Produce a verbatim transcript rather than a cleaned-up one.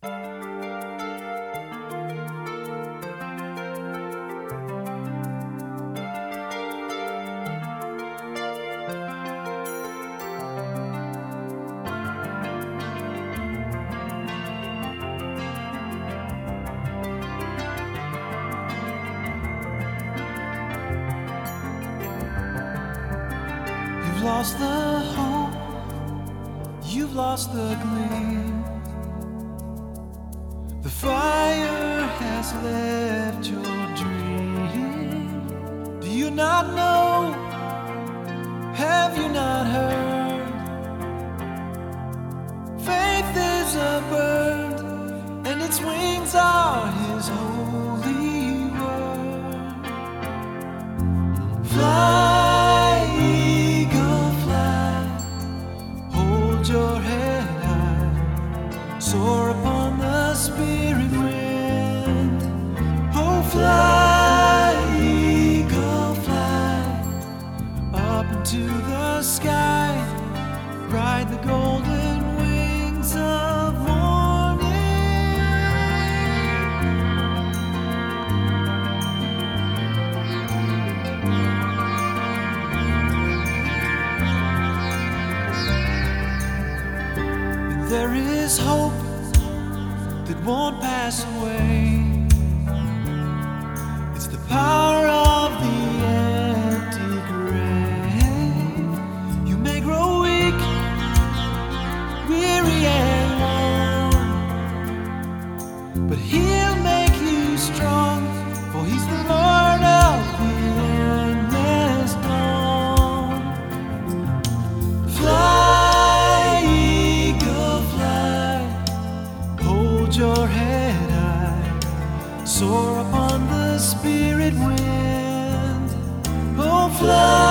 You've lost the hope, you've lost the gleam. The fire has left your dream. Do you not know? Have you not heard? Faith is a bird, and its wings are His holy word. Fly, eagle, fly, hold your head high, soar upon the spirit wind. Oh, fly, eagle, fly, up into the sky, ride the golden wings of morning. And there is hope that won't pass away. It's the power of the empty grave. You may grow weak, weary and worn, but He'll make you strong, for He's the Lord of the endless dawn. Fly, eagle, fly, hold your head high, soar upon the spirit wind. Oh, fly.